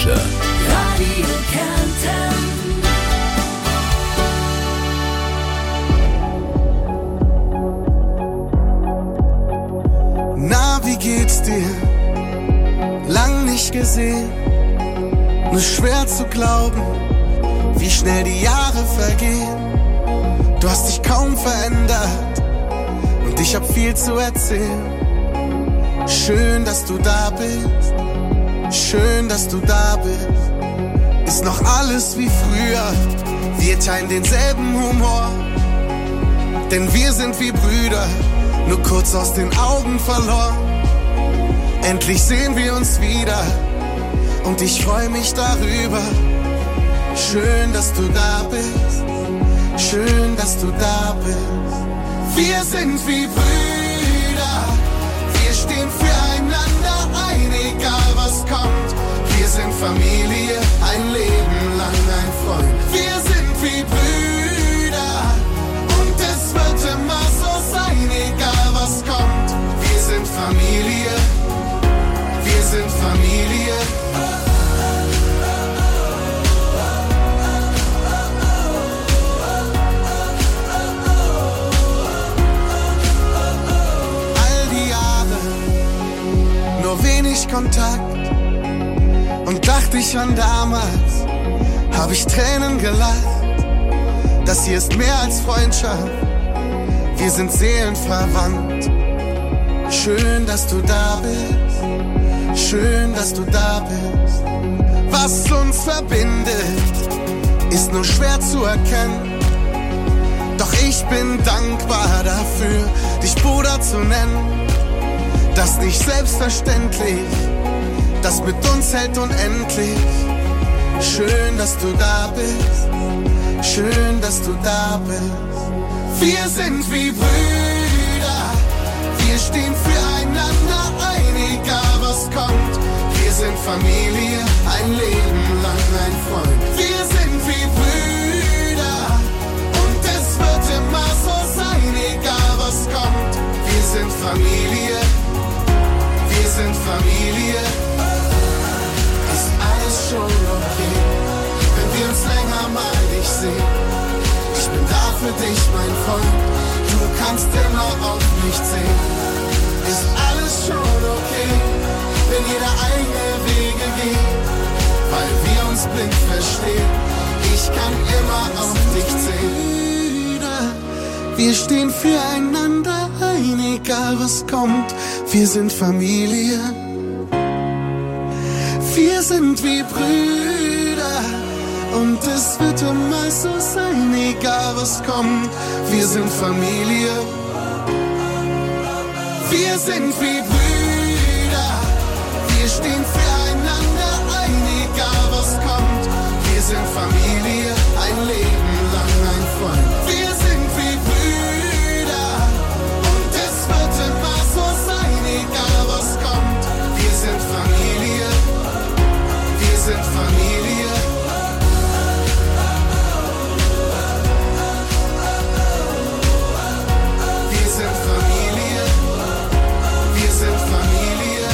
Fischer. Radio Kärnten. Na, wie geht's dir? Lang nicht gesehen, nur schwer zu glauben, wie schnell die Jahre vergehen. Du hast dich kaum verändert und ich hab viel zu erzählen. Schön, dass du da bist, schön, dass du da bist. Ist noch alles wie früher, wir teilen denselben Humor. Denn wir sind wie Brüder, nur kurz aus den Augen verloren. Endlich sehen wir uns wieder und ich freu mich darüber. Schön, dass du da bist, schön, dass du da bist. Wir sind wie Brüder, wir stehen füreinander ein, egal was kommt. Wir sind Familie, ein Leben lang ein Freund. Wir sind wie Brüder und es wird immer so sein, egal was kommt. Wir sind Familie, wir sind Familie. All die Jahre, nur wenig Kontakt. Und dachte ich an damals, hab ich Tränen gelacht. Das hier ist mehr als Freundschaft, wir sind seelenverwandt. Schön, dass du da bist, schön, dass du da bist. Was uns verbindet, ist nur schwer zu erkennen. Doch ich bin dankbar dafür, dich Bruder zu nennen. Das nicht selbstverständlich, das mit uns hält unendlich. Schön, dass du da bist, schön, dass du da bist. Wir sind wie Brüder, wir stehen füreinander ein, egal was kommt. Wir sind Familie, ein Leben lang ein Freund. Wir sind wie Brüder und es wird immer so sein, egal was kommt. Wir sind Familie, wir sind Familie. Ist alles schon okay, wenn wir uns länger mal nicht sehen? Ich bin da für dich, mein Freund, du kannst immer auf mich zählen. Ist alles schon okay, wenn jeder eigene Wege geht, weil wir uns blind verstehen. Ich kann immer auf dich zählen. Brüder, wir stehen füreinander ein, egal was kommt. Wir sind Familie, wir sind wie Brüder und es wird immer so sein, egal was kommt. Wir sind Familie, wir sind wie Brüder, wir stehen füreinander ein, egal was kommt. Wir sind Familie, ein Leben lang ein Freund. Wir sind wie Brüder und es wird immer so sein, egal was kommt. Wir sind Familie, wir sind Familie. Wir sind Familie, wir sind Familie.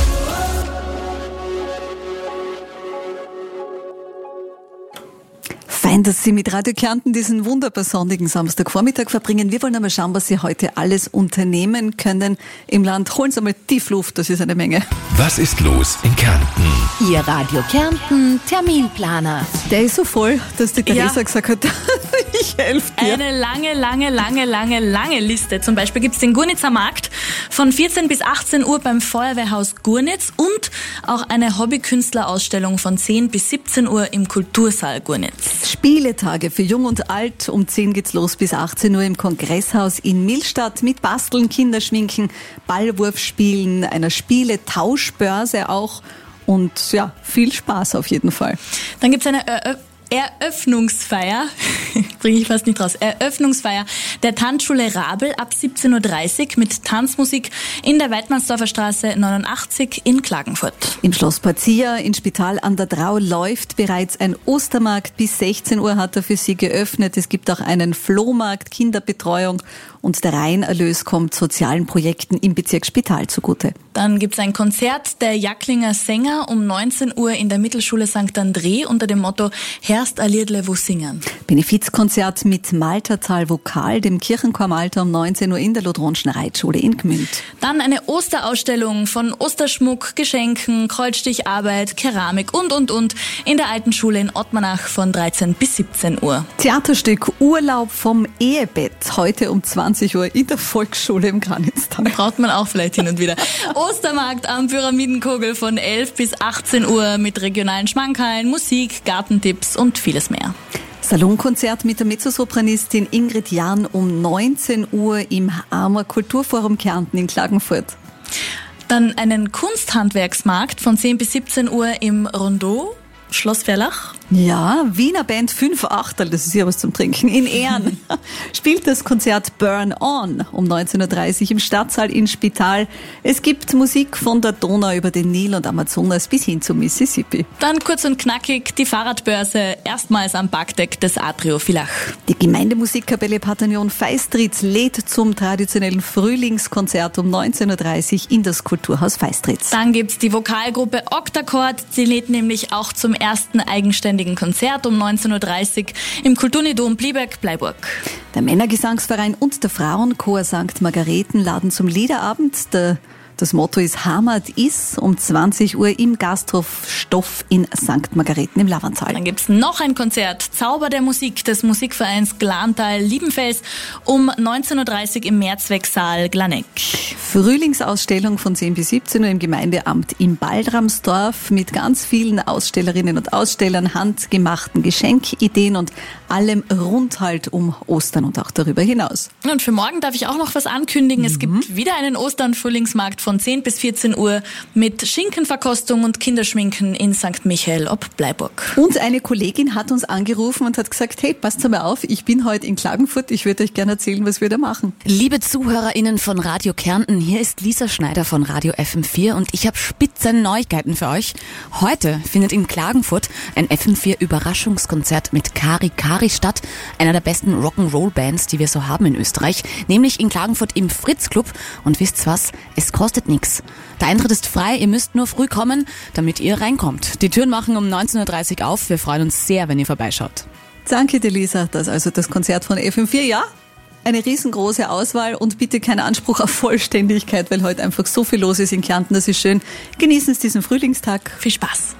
Fein, dass Sie mit Radio Kärnten diesen wunderbar sonnigen Samstagvormittag verbringen. Wir wollen einmal schauen, was Sie heute alles unternehmen können im Land. Holen Sie einmal Tiefluft, das ist eine Menge. Was ist los in Kärnten? Ihr Radio Kärnten Terminplaner. Der ist so voll, dass die Theresa gesagt hat, ich helfe dir. Eine lange Liste. Zum Beispiel gibt's den Gurnitzer Markt von 14 bis 18 Uhr beim Feuerwehrhaus Gurnitz und auch eine Hobbykünstler-Ausstellung von 10 bis 17 Uhr im Kultursaal Gurnitz. Spieletage für Jung und Alt. Um 10 geht's los bis 18 Uhr im Kongresshaus in Millstatt mit Basteln, Kinderschminken, Ballwurfspielen, einer Spiele-Tauschbörse auch und ja, viel Spaß auf jeden Fall. Dann gibt's eine Eröffnungsfeier, bringe ich fast nicht raus, Eröffnungsfeier der Tanzschule Rabel ab 17.30 Uhr mit Tanzmusik in der Weidmannsdorfer Straße 89 in Klagenfurt. Im Schloss Pazia in Spital an der Drau läuft bereits ein Ostermarkt. Bis 16 Uhr hat er für Sie geöffnet. Es gibt auch einen Flohmarkt, Kinderbetreuung und der Reinerlös kommt sozialen Projekten im Bezirk Spital zugute. Dann gibt's ein Konzert der Jacklinger Sänger um 19 Uhr in der Mittelschule St. André unter dem Motto Herst a Liedle wo singen. Benefizkonzert mit Maltertal Vokal, dem Kirchenchor Malta um 19 Uhr in der Ludronschen Reitschule in Gmünd. Dann eine Osterausstellung von Osterschmuck, Geschenken, Kreuzsticharbeit, Keramik und in der Alten Schule in Ottmannach von 13 bis 17 Uhr. Theaterstück Urlaub vom Ehebett, heute um 20 Uhr in der Volksschule im Granitztal. Braucht man auch vielleicht hin und wieder. Ostermarkt am Pyramidenkogel von 11 bis 18 Uhr mit regionalen Schmankerln, Musik, Gartentipps und vieles mehr. Salonkonzert mit der Mezzosopranistin Ingrid Jahn um 19 Uhr im Armer Kulturforum Kärnten in Klagenfurt. Dann einen Kunsthandwerksmarkt von 10 bis 17 Uhr im Rondeau, Schloss Verlach. Ja, Wiener Band 5/8, das ist ja was zum Trinken, in Ehren spielt das Konzert Burn On um 19.30 Uhr im Stadtsaal in Spital. Es gibt Musik von der Donau über den Nil und Amazonas bis hin zum Mississippi. Dann kurz und knackig die Fahrradbörse, erstmals am Parkdeck des Atrio Villach. Die Gemeindemusikkapelle Patagnon Feistritz lädt zum traditionellen Frühlingskonzert um 19.30 Uhr in das Kulturhaus Feistritz. Dann gibt's die Vokalgruppe Octachord, sie lädt nämlich auch zum ersten eigenständigen Konzert um 19.30 Uhr im Kulturnidom Blieberg-Bleiburg. Der Männergesangsverein und der Frauenchor St. Margareten laden zum Liederabend. Das Motto ist Hamad is um 20 Uhr im Gasthof Stoff in St. Margareten im Lavanzal. Dann gibt's noch ein Konzert, Zauber der Musik des Musikvereins Glantal-Liebenfels um 19.30 Uhr im Mehrzwecksaal Glaneck. Frühlingsausstellung von 10 bis 17 Uhr im Gemeindeamt in Baldramsdorf mit ganz vielen Ausstellerinnen und Ausstellern, handgemachten Geschenkideen und allem rund halt um Ostern und auch darüber hinaus. Und für morgen darf ich auch noch was ankündigen. Es gibt wieder einen Ostern-Frühlingsmarkt von 10 bis 14 Uhr mit Schinkenverkostung und Kinderschminken in St. Michael ob Bleiburg. Und eine Kollegin hat uns angerufen und hat gesagt, hey, passt mal auf, ich bin heute in Klagenfurt, ich würde euch gerne erzählen, was wir da machen. Liebe ZuhörerInnen von Radio Kärnten, hier ist Lisa Schneider von Radio FM4 und ich habe spitzen Neuigkeiten für euch. Heute findet in Klagenfurt ein FM4-Überraschungskonzert mit Kari Kari statt, einer der besten Rock'n'Roll-Bands, die wir so haben in Österreich, nämlich in Klagenfurt im Fritz-Club. Und wisst was? Es kostet nichts. Der Eintritt ist frei, ihr müsst nur früh kommen, damit ihr reinkommt. Die Türen machen um 19.30 Uhr auf. Wir freuen uns sehr, wenn ihr vorbeischaut. Danke dir, Lisa. Das ist also das Konzert von FM4, ja? Eine riesengroße Auswahl und bitte keinen Anspruch auf Vollständigkeit, weil heute einfach so viel los ist in Kärnten. Das ist schön. Genießen Sie diesen Frühlingstag. Viel Spaß.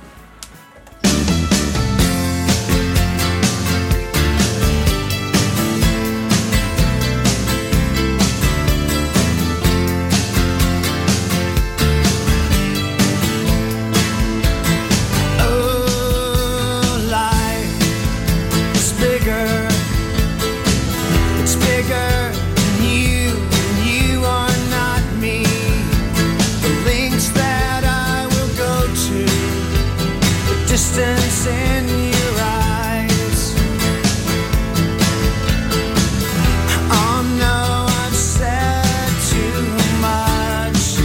Distance in your eyes. Oh no, I've said too much.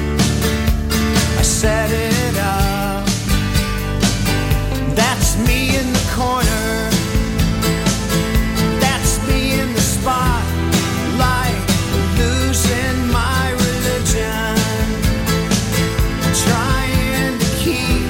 I set it up. That's me in the corner. That's me in the spotlight, losing my religion. Trying to keep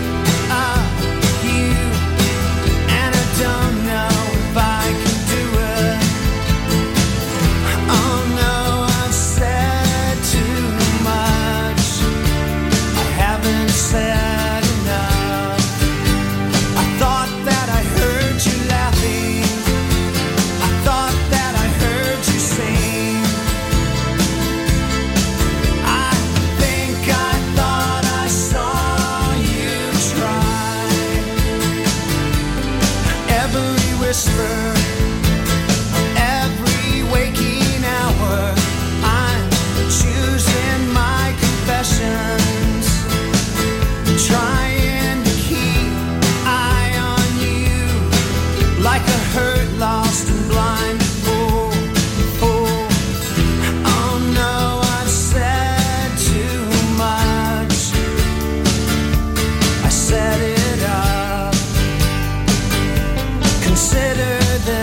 whisper every waking hour. I'm choosing my confessions, trying to keep eye on you like a hurt, lost and blind. Oh, oh, oh no, I've said too much. I set it up. Consider this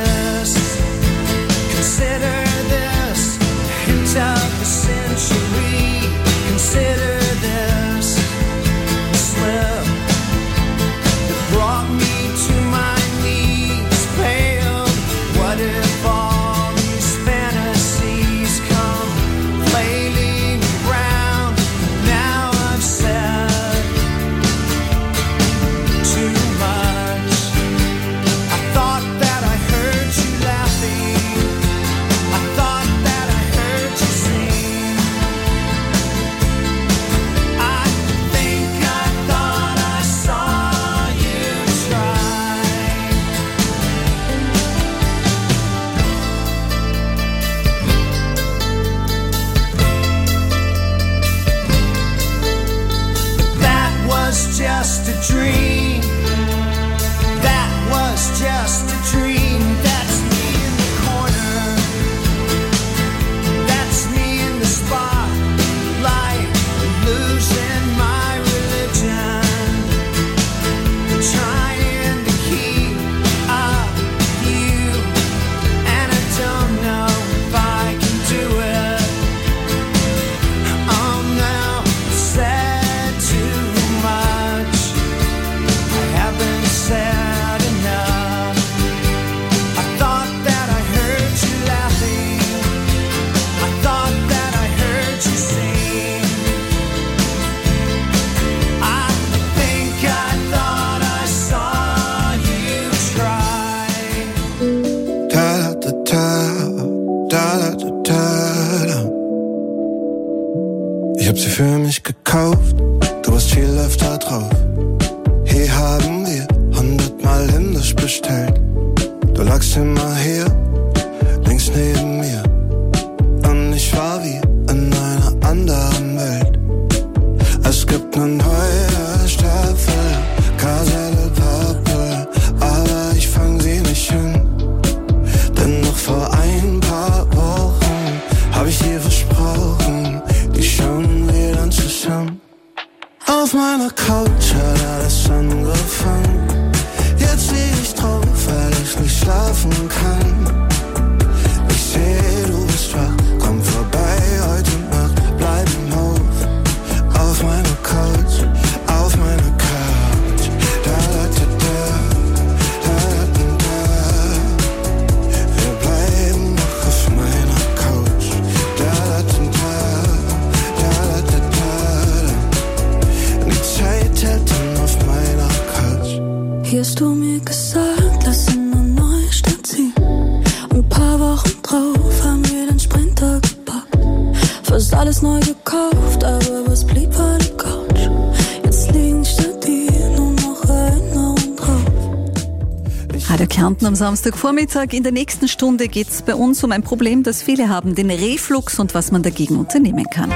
Hier hast du mir gesagt, lass in eine neue Stadt ziehen. Ein paar Wochen drauf haben wir den Sprinter gepackt. Fast alles neu gekauft, aber was blieb war die Couch. Jetzt liegen statt dir nur noch Erinnerungen drauf. Radio Kärnten am Samstagvormittag. In der nächsten Stunde geht es bei uns um ein Problem, das viele haben, den Reflux und was man dagegen unternehmen kann.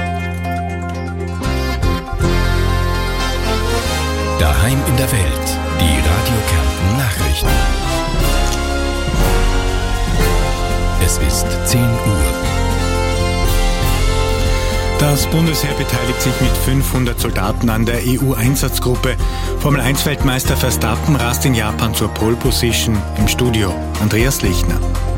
Daheim in der Welt. Die Radio Kärnten Nachrichten. Es ist 10 Uhr. Das Bundesheer beteiligt sich mit 500 Soldaten an der EU-Einsatzgruppe. Formel-1-Weltmeister Verstappen rast in Japan zur Pole Position. Im Studio Andreas Lechner.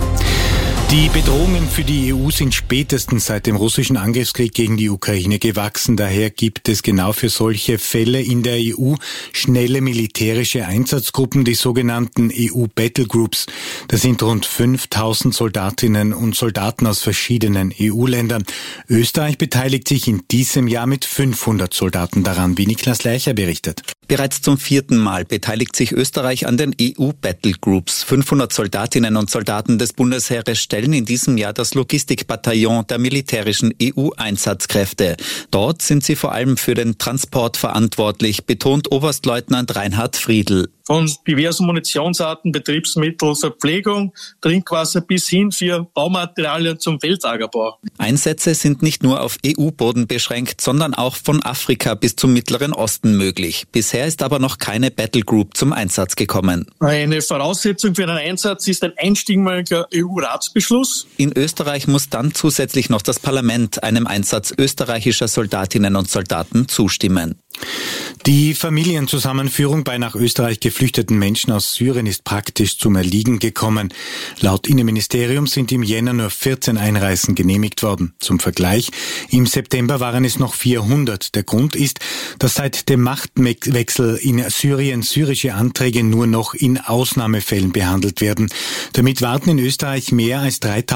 Die Bedrohungen für die EU sind spätestens seit dem russischen Angriffskrieg gegen die Ukraine gewachsen. Daher gibt es genau für solche Fälle in der EU schnelle militärische Einsatzgruppen, die sogenannten EU-Battlegroups. Das sind rund 5000 Soldatinnen und Soldaten aus verschiedenen EU-Ländern. Österreich beteiligt sich in diesem Jahr mit 500 Soldaten daran, wie Niklas Leicher berichtet. Bereits zum 4. Mal beteiligt sich Österreich an den EU-Battlegroups. 500 Soldatinnen und Soldaten des Bundesheeres stellen in diesem Jahr das Logistikbataillon der militärischen EU-Einsatzkräfte. Dort sind sie vor allem für den Transport verantwortlich, betont Oberstleutnant Reinhard Friedl. Von diversen Munitionsarten, Betriebsmittel, Verpflegung, Trinkwasser bis hin für Baumaterialien zum Feldlagerbau. Einsätze sind nicht nur auf EU-Boden beschränkt, sondern auch von Afrika bis zum Mittleren Osten möglich. Bisher ist aber noch keine Battlegroup zum Einsatz gekommen. Eine Voraussetzung für einen Einsatz ist ein einstimmige EU-Ratsbeschluss. In Österreich muss dann zusätzlich noch das Parlament einem Einsatz österreichischer Soldatinnen und Soldaten zustimmen. Die Familienzusammenführung bei nach Österreich geflüchteten Menschen aus Syrien ist praktisch zum Erliegen gekommen. Laut Innenministerium sind im Jänner nur 14 Einreisen genehmigt worden. Zum Vergleich, im September waren es noch 400. Der Grund ist, dass seit dem Machtwechsel in Syrien syrische Anträge nur noch in Ausnahmefällen behandelt werden. Damit warten in Österreich mehr als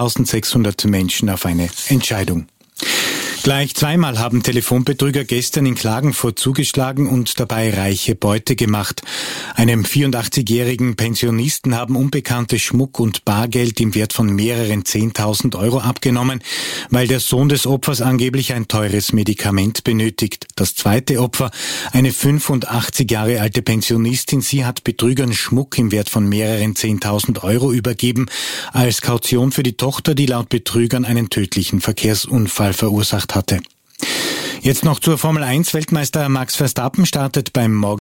3600 Menschen auf eine Entscheidung. Gleich zweimal haben Telefonbetrüger gestern in Klagenfurt zugeschlagen und dabei reiche Beute gemacht. Einem 84-jährigen Pensionisten haben Unbekannte Schmuck und Bargeld im Wert von mehreren 10.000 Euro abgenommen, weil der Sohn des Opfers angeblich ein teures Medikament benötigt. Das zweite Opfer, eine 85 Jahre alte Pensionistin, sie hat Betrügern Schmuck im Wert von mehreren 10.000 Euro übergeben, als Kaution für die Tochter, die laut Betrügern einen tödlichen Verkehrsunfall verursacht hatte. Jetzt noch zur Formel 1. Weltmeister Max Verstappen startet beim